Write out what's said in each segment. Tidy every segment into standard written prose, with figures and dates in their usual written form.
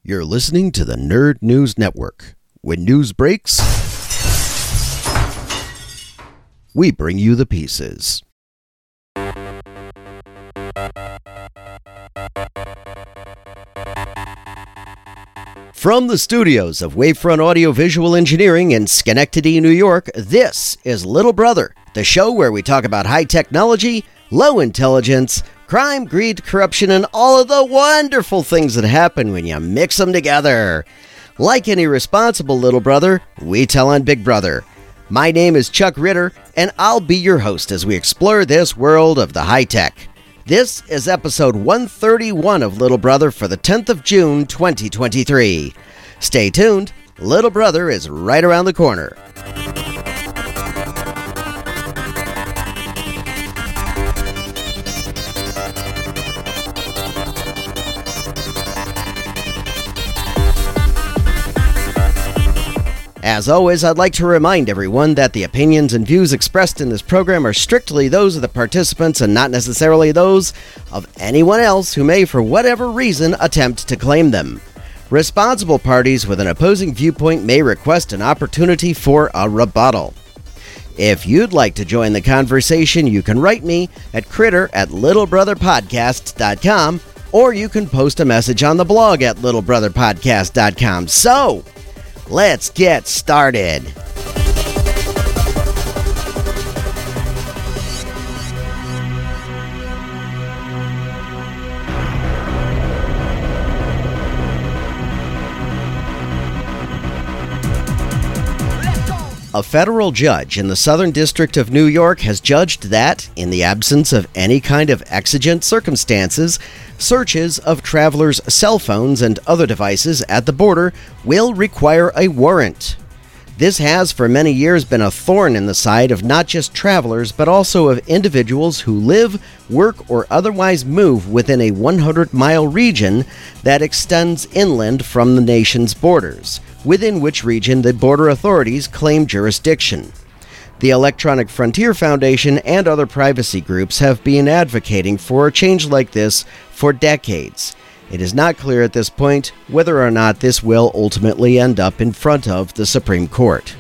You're listening to the Nerd News Network. When news breaks, we bring you the pieces. From the studios of Wavefront Audio-Visual Engineering in Schenectady, New York, this is Little Brother, the show where we talk about high technology, low intelligence, crime, greed, corruption, and all of the wonderful things that happen when you mix them together. Like any responsible little brother, we tell on Big Brother. My name is Chuck Ritter, and I'll be your host as we explore this world of the high-tech. This is episode 131 of Little Brother for the 10th of June, 2023. Stay tuned, Little Brother is right around the corner. As always, I'd like to remind everyone that the opinions and views expressed in this program are strictly those of the participants and not necessarily those of anyone else who may, for whatever reason, attempt to claim them. Responsible parties with an opposing viewpoint may request an opportunity for a rebuttal. If you'd like to join the conversation, you can write me at critter@littlebrotherpodcast.com, or you can post a message on the blog at littlebrotherpodcast.com. So, let's get started. A federal judge in the Southern District of New York has judged that, in the absence of any kind of exigent circumstances, searches of travelers' cell phones and other devices at the border will require a warrant. This has for many years been a thorn in the side of not just travelers, but also of individuals who live, work, or otherwise move within a 100-mile region that extends inland from the nation's borders, within which region the border authorities claim jurisdiction. The Electronic Frontier Foundation and other privacy groups have been advocating for a change like this for decades. It is not clear at this point whether or not this will ultimately end up in front of the Supreme Court.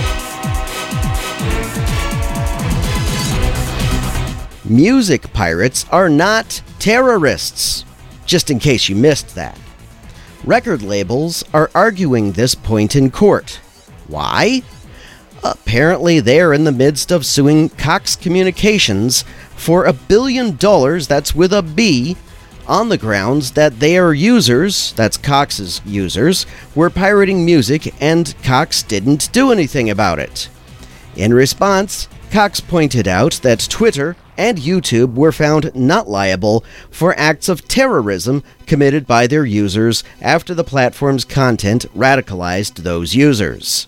Music pirates are not terrorists, just in case you missed that. Record labels are arguing this point in court. Why? Apparently, they're in the midst of suing Cox Communications for $1 billion, that's with a B, on the grounds that their users, that's Cox's users, were pirating music and Cox didn't do anything about it. In response, Cox pointed out that Twitter and YouTube were found not liable for acts of terrorism committed by their users after the platform's content radicalized those users.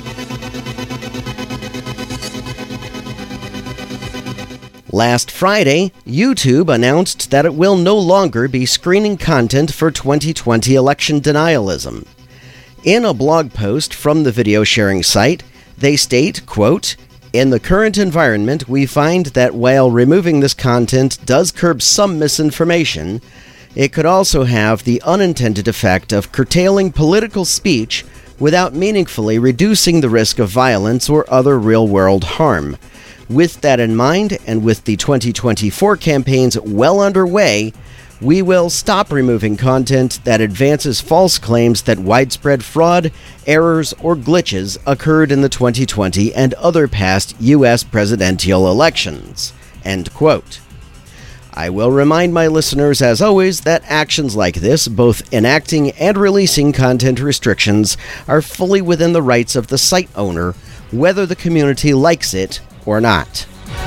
Last Friday, YouTube announced that it will no longer be screening content for 2020 election denialism. In a blog post from the video sharing site, they state, quote, "In the current environment, we find that while removing this content does curb some misinformation, it could also have the unintended effect of curtailing political speech without meaningfully reducing the risk of violence or other real-world harm. With that in mind, and with the 2024 campaigns well underway, we will stop removing content that advances false claims that widespread fraud, errors, or glitches occurred in the 2020 and other past U.S. presidential elections." End quote. I will remind my listeners, as always, that actions like this, both enacting and releasing content restrictions, are fully within the rights of the site owner, whether the community likes it or not.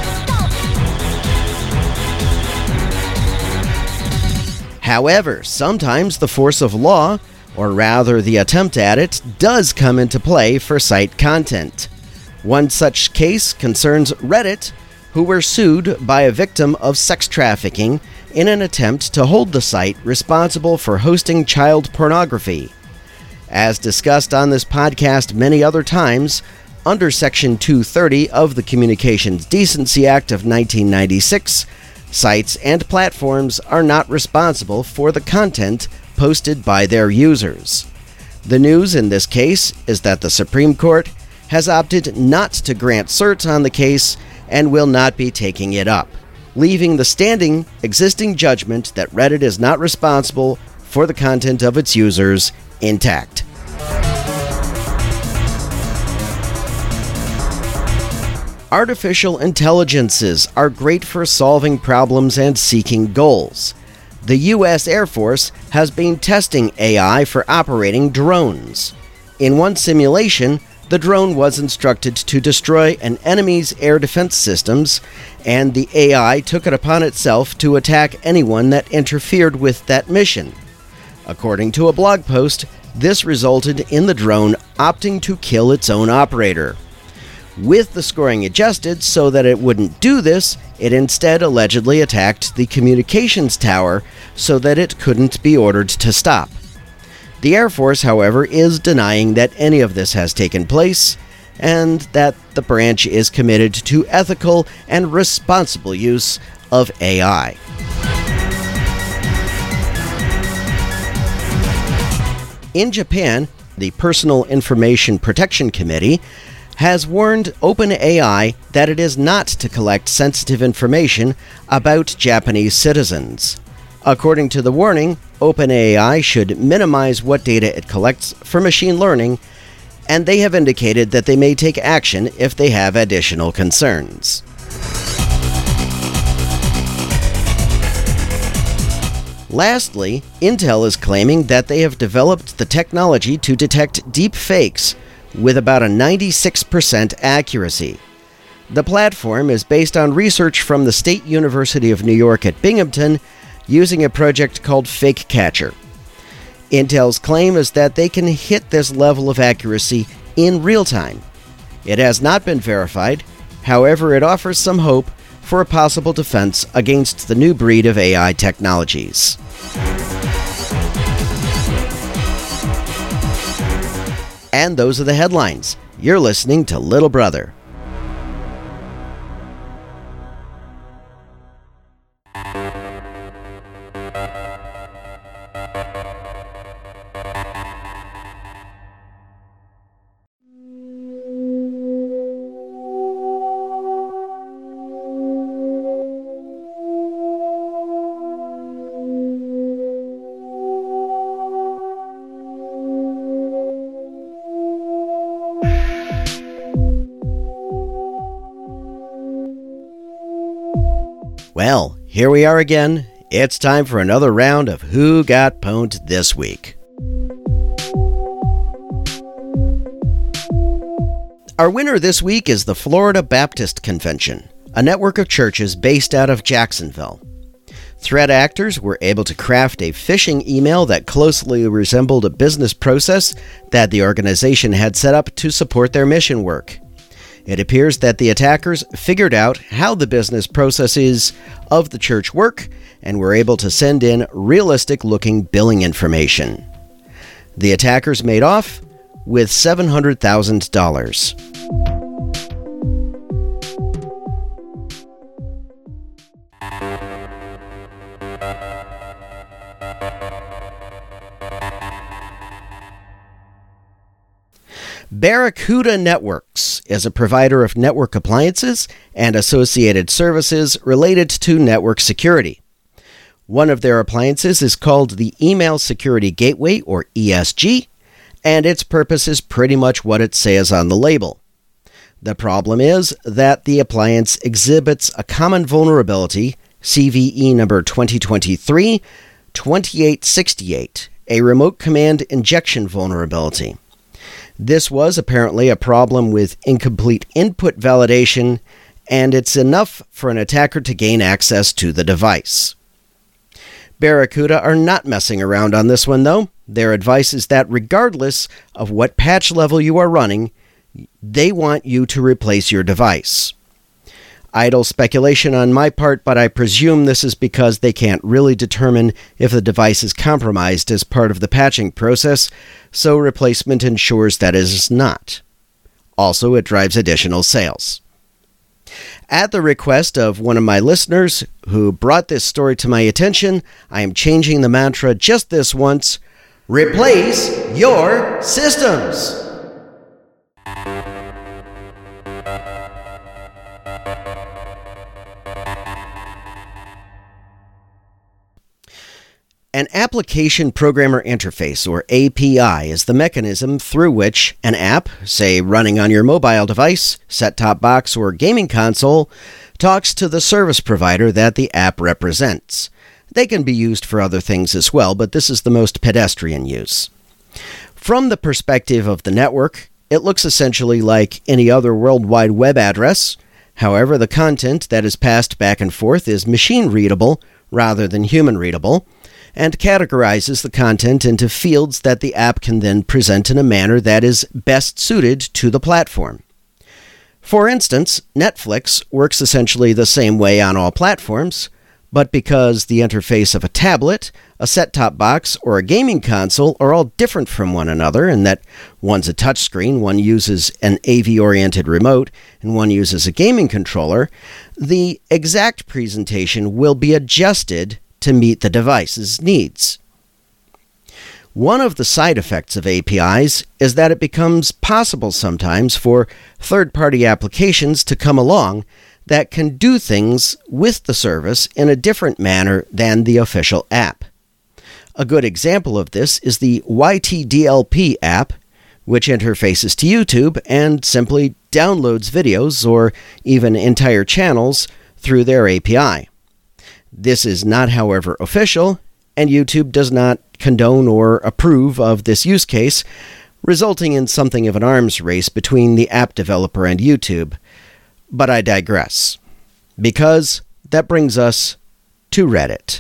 However, sometimes the force of law, or rather the attempt at it, does come into play for site content. One such case concerns Reddit, who were sued by a victim of sex trafficking in an attempt to hold the site responsible for hosting child pornography. As discussed on this podcast many other times, under Section 230 of the Communications Decency Act of 1996, sites and platforms are not responsible for the content posted by their users. The news in this case is that the Supreme Court has opted not to grant cert on the case and will not be taking it up, leaving the standing existing judgment that Reddit is not responsible for the content of its users intact. Artificial intelligences are great for solving problems and seeking goals. The U.S. Air Force has been testing AI for operating drones. In one simulation, the drone was instructed to destroy an enemy's air defense systems, and the AI took it upon itself to attack anyone that interfered with that mission. According to a blog post, this resulted in the drone opting to kill its own operator. With the scoring adjusted so that it wouldn't do this, it instead allegedly attacked the communications tower so that it couldn't be ordered to stop. The Air Force, however, is denying that any of this has taken place, and that the branch is committed to ethical and responsible use of AI. In Japan, the Personal Information Protection Committee has warned OpenAI that it is not to collect sensitive information about Japanese citizens. According to the warning, OpenAI should minimize what data it collects for machine learning, and they have indicated that they may take action if they have additional concerns. Lastly, Intel is claiming that they have developed the technology to detect deep fakes with about a 96% accuracy. The platform is based on research from the State University of New York at Binghamton using a project called FakeCatcher. Intel's claim is that they can hit this level of accuracy in real time. It has not been verified, however, it offers some hope for a possible defense against the new breed of AI technologies. And those are the headlines. You're listening to Little Brother. Well, here we are again. It's time for another round of Who Got Pwned this week. Our winner this week is the Florida Baptist Convention, a network of churches based out of Jacksonville. Threat actors were able to craft a phishing email that closely resembled a business process that the organization had set up to support their mission work. It appears that the attackers figured out how the business processes of the church work and were able to send in realistic-looking billing information. The attackers made off with $700,000. Barracuda Networks is a provider of network appliances and associated services related to network security. One of their appliances is called the Email Security Gateway, or ESG, and its purpose is pretty much what it says on the label. The problem is that the appliance exhibits a common vulnerability, CVE number 2023-2868, a remote command injection vulnerability. This was apparently a problem with incomplete input validation, and it's enough for an attacker to gain access to the device. Barracuda are not messing around on this one, though. Their advice is that regardless of what patch level you are running, they want you to replace your device. Idle speculation on my part, but I presume this is because they can't really determine if the device is compromised as part of the patching process, so replacement ensures that it is not. Also, it drives additional sales. At the request of one of my listeners who brought this story to my attention, I am changing the mantra just this once. Replace your systems! An Application Programmer Interface, or API, is the mechanism through which an app, say running on your mobile device, set-top box, or gaming console, talks to the service provider that the app represents. They can be used for other things as well, but this is the most pedestrian use. From the perspective of the network, it looks essentially like any other World Wide Web address. However, the content that is passed back and forth is machine-readable rather than human-readable, and categorizes the content into fields that the app can then present in a manner that is best suited to the platform. For instance, Netflix works essentially the same way on all platforms, but because the interface of a tablet, a set-top box, or a gaming console are all different from one another in that one's a touchscreen, one uses an AV-oriented remote, and one uses a gaming controller, the exact presentation will be adjusted to meet the device's needs. One of the side effects of APIs is that it becomes possible sometimes for third-party applications to come along that can do things with the service in a different manner than the official app. A good example of this is the YTDLP app, which interfaces to YouTube and simply downloads videos or even entire channels through their API. This is not, however, official, and YouTube does not condone or approve of this use case, resulting in something of an arms race between the app developer and YouTube. But I digress, because that brings us to Reddit.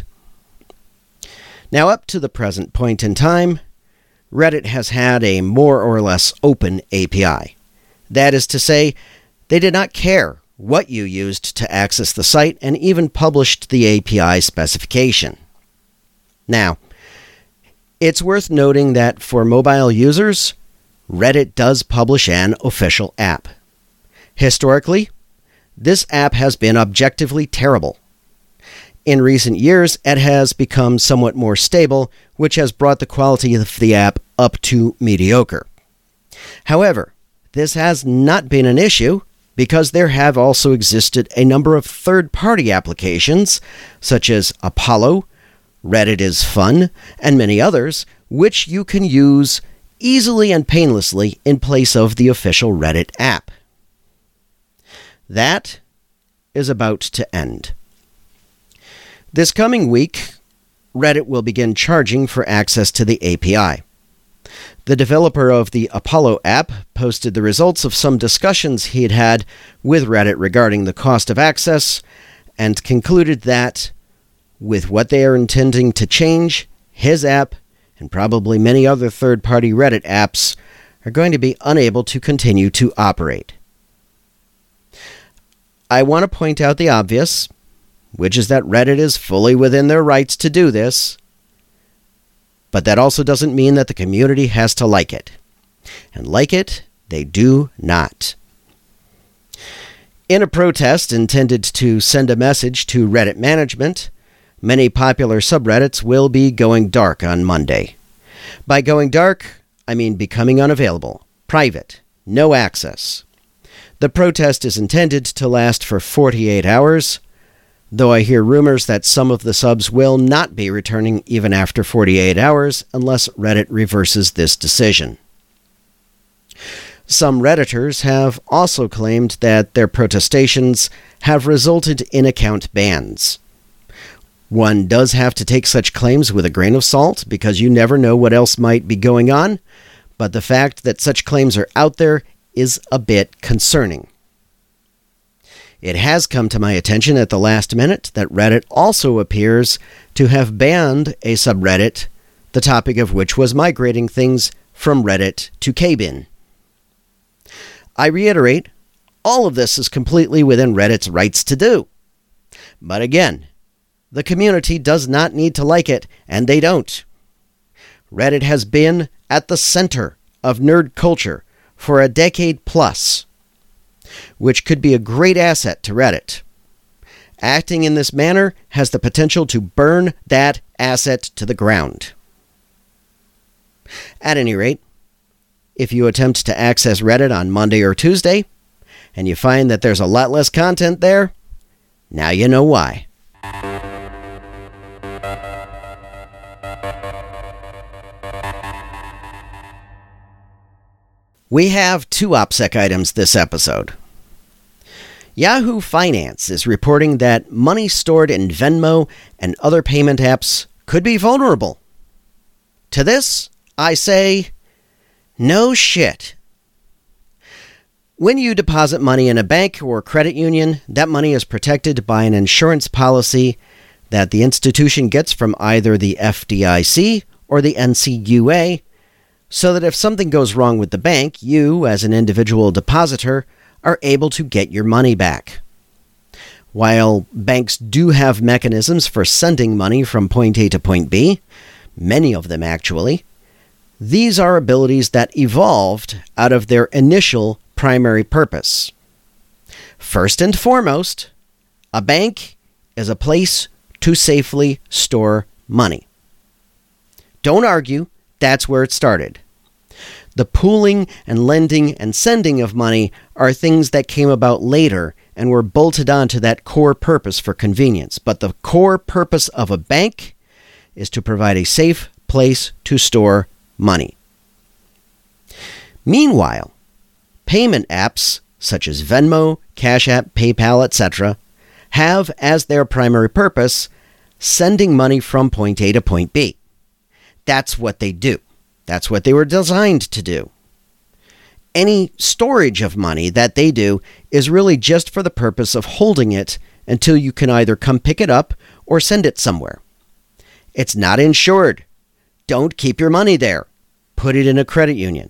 Now, up to the present point in time, Reddit has had a more or less open API. That is to say, they did not care what you used to access the site and even published the API specification. Now, it's worth noting that for mobile users, Reddit does publish an official app. Historically, this app has been objectively terrible. In recent years, it has become somewhat more stable, which has brought the quality of the app up to mediocre. However, this has not been an issue because there have also existed a number of third-party applications, such as Apollo, Reddit is Fun, and many others, which you can use easily and painlessly in place of the official Reddit app. That is about to end. This coming week, Reddit will begin charging for access to the API. The developer of the Apollo app posted the results of some discussions he had had with Reddit regarding the cost of access, and concluded that, with what they are intending to change, his app, and probably many other third-party Reddit apps, are going to be unable to continue to operate. I want to point out the obvious, which is that Reddit is fully within their rights to do this, but that also doesn't mean that the community has to like it. And like it, they do not. In a protest intended to send a message to Reddit management, many popular subreddits will be going dark on Monday. By going dark, I mean becoming unavailable, private, no access. The protest is intended to last for 48 hours, though I hear rumors that some of the subs will not be returning even after 48 hours unless Reddit reverses this decision. Some Redditors have also claimed that their protestations have resulted in account bans. One does have to take such claims with a grain of salt because you never know what else might be going on, but the fact that such claims are out there is a bit concerning. It has come to my attention at the last minute that Reddit also appears to have banned a subreddit, the topic of which was migrating things from Reddit to Kbin. I reiterate, all of this is completely within Reddit's rights to do. But again, the community does not need to like it, and they don't. Reddit has been at the center of nerd culture for a decade plus. which could be a great asset to Reddit. Acting in this manner has the potential to burn that asset to the ground. At any rate, if you attempt to access Reddit on Monday or Tuesday, and you find that there's a lot less content there, now you know why. We have two OPSEC items this episode. Yahoo Finance is reporting that money stored in Venmo and other payment apps could be vulnerable. To this, I say, no shit. When you deposit money in a bank or credit union, that money is protected by an insurance policy that the institution gets from either the FDIC or the NCUA, so that if something goes wrong with the bank, you, as an individual depositor, are able to get your money back. While banks do have mechanisms for sending money from point A to point B, many of them actually, these are abilities that evolved out of their initial primary purpose. First and foremost, a bank is a place to safely store money. Don't argue, that's where it started. The pooling and lending and sending of money are things that came about later and were bolted onto that core purpose for convenience. But the core purpose of a bank is to provide a safe place to store money. Meanwhile, payment apps such as Venmo, Cash App, PayPal, etc. have as their primary purpose sending money from point A to point B. That's what they do. That's what they were designed to do. Any storage of money that they do is really just for the purpose of holding it until you can either come pick it up or send it somewhere. It's not insured. Don't keep your money there. Put it in a credit union.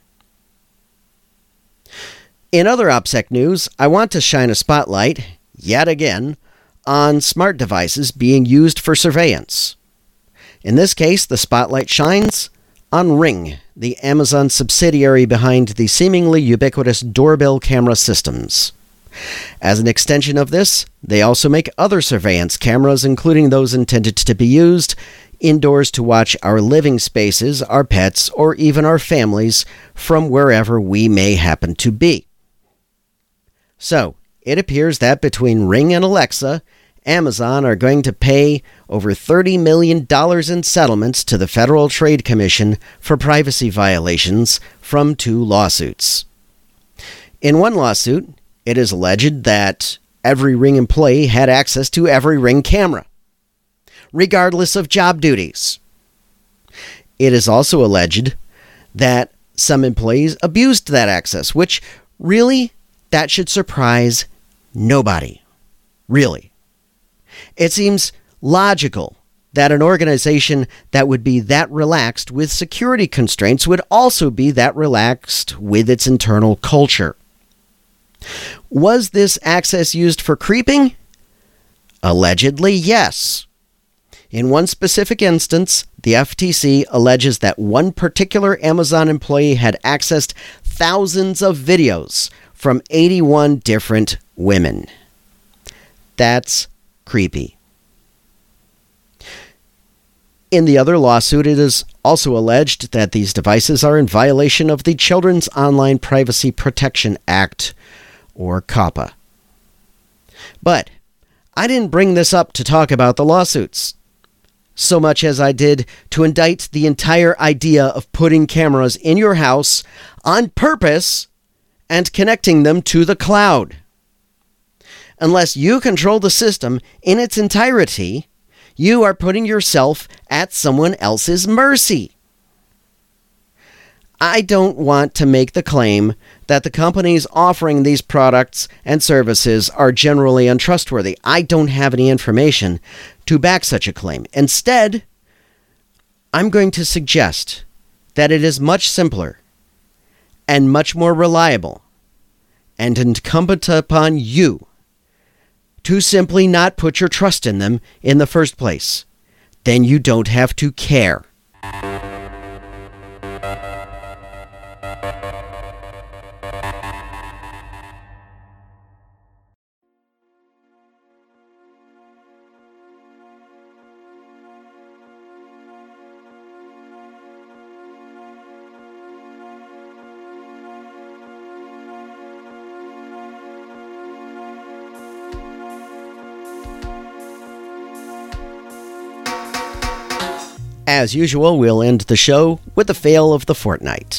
In other OPSEC news, I want to shine a spotlight, yet again, on smart devices being used for surveillance. In this case, the spotlight shines on Ring, the Amazon subsidiary behind the seemingly ubiquitous doorbell camera systems. As an extension of this, they also make other surveillance cameras, including those intended to be used indoors to watch our living spaces, our pets, or even our families from wherever we may happen to be. So, it appears that between Ring and Alexa, Amazon are going to pay over $30 million in settlements to the Federal Trade Commission for privacy violations from two lawsuits. In one lawsuit, it is alleged that every Ring employee had access to every Ring camera, regardless of job duties. It is also alleged that some employees abused that access, which really, that should surprise nobody. Really. It seems logical that an organization that would be that relaxed with security constraints would also be that relaxed with its internal culture. Was this access used for creeping? Allegedly, yes. In one specific instance, the FTC alleges that one particular Amazon employee had accessed thousands of videos from 81 different women. That's creepy. In the other lawsuit, it is also alleged that these devices are in violation of the Children's Online Privacy Protection Act, or COPPA. But I didn't bring this up to talk about the lawsuits, so much as I did to indict the entire idea of putting cameras in your house on purpose and connecting them to the cloud. Unless you control the system in its entirety, you are putting yourself at someone else's mercy. I don't want to make the claim that the companies offering these products and services are generally untrustworthy. I don't have any information to back such a claim. Instead, I'm going to suggest that it is much simpler and much more reliable and incumbent upon you to simply not put your trust in them in the first place. Then you don't have to care. As usual, we'll end the show with the fail of the fortnight.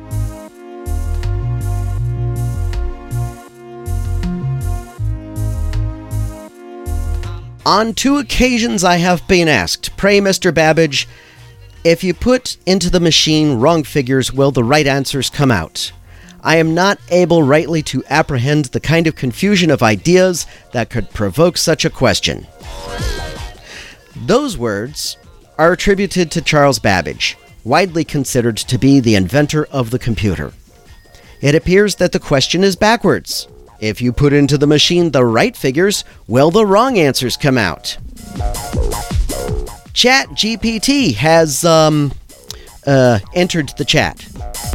On 2 occasions I have been asked, "Pray, Mr. Babbage, if you put into the machine wrong figures, will the right answers come out?" I am not able rightly to apprehend the kind of confusion of ideas that could provoke such a question. Those words are attributed to Charles Babbage, widely considered to be the inventor of the computer. It appears that the question is backwards. If you put into the machine the right figures, will the wrong answers come out? ChatGPT has entered the chat.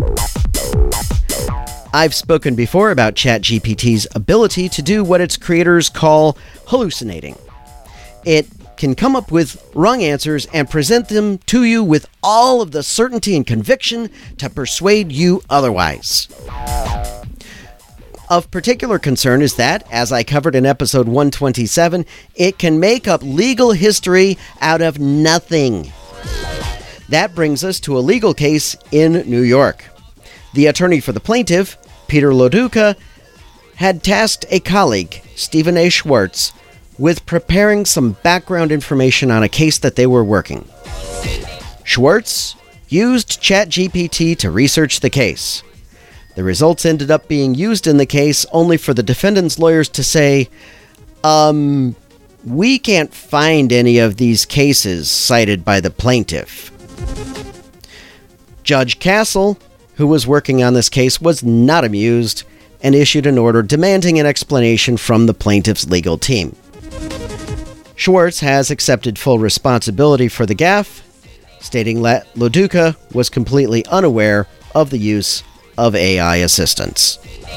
I've spoken before about ChatGPT's ability to do what its creators call hallucinating. It can come up with wrong answers and present them to you with all of the certainty and conviction to persuade you otherwise. Of particular concern is that, as I covered in episode 127, it can make up legal history out of nothing. That brings us to a legal case in New York. The attorney for the plaintiff, Peter Loduca, had tasked a colleague, Stephen A. Schwartz, with preparing some background information on a case that they were working. Schwartz used ChatGPT to research the case. The results ended up being used in the case only for the defendant's lawyers to say, we can't find any of these cases cited by the plaintiff. Judge Castle, who was working on this case, was not amused and issued an order demanding an explanation from the plaintiff's legal team. Schwartz has accepted full responsibility for the gaffe, stating that Loduca was completely unaware of the use of AI assistance.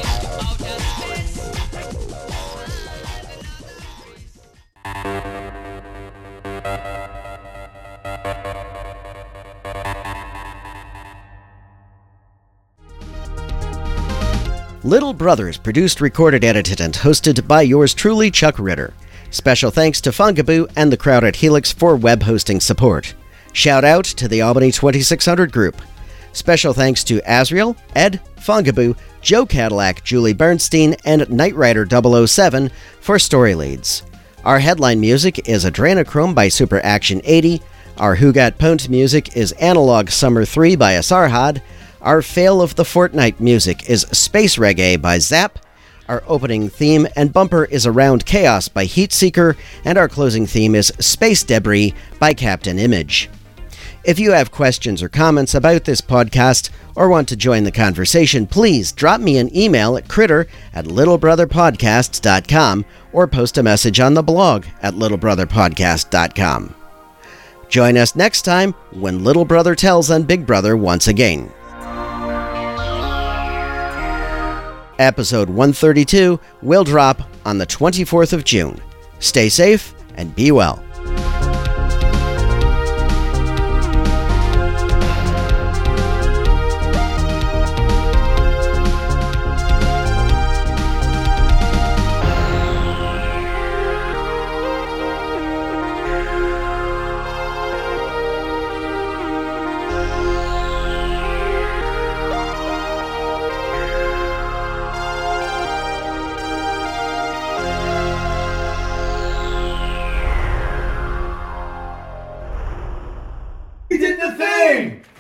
Little Brothers, produced, recorded, edited, and hosted by yours truly, Chuck Ritter. Special thanks to Fungaboo and the crowd at Helix for web hosting support. Shout out to the Albany 2600 group. Special thanks to Azriel, Ed, Fungaboo, Joe Cadillac, Julie Bernstein, and Knight Rider 007 for story leads. Our headline music is Adrenochrome by Super Action 80. Our Who Got Pwned music is Analog Summer 3 by Asarhad. Our Fail of the Fortnight music is Space Reggae by Zap. Our opening theme and bumper is Around Chaos by Heatseeker, and our closing theme is Space Debris by Captain Image. If you have questions or comments about this podcast or want to join the conversation, please drop me an email at critter@littlebrotherpodcast.com or post a message on the blog at littlebrotherpodcast.com. Join us next time when Little Brother tells on Big Brother once again. Episode 132 will drop on the 24th of June. Stay safe and be well. He did the thing!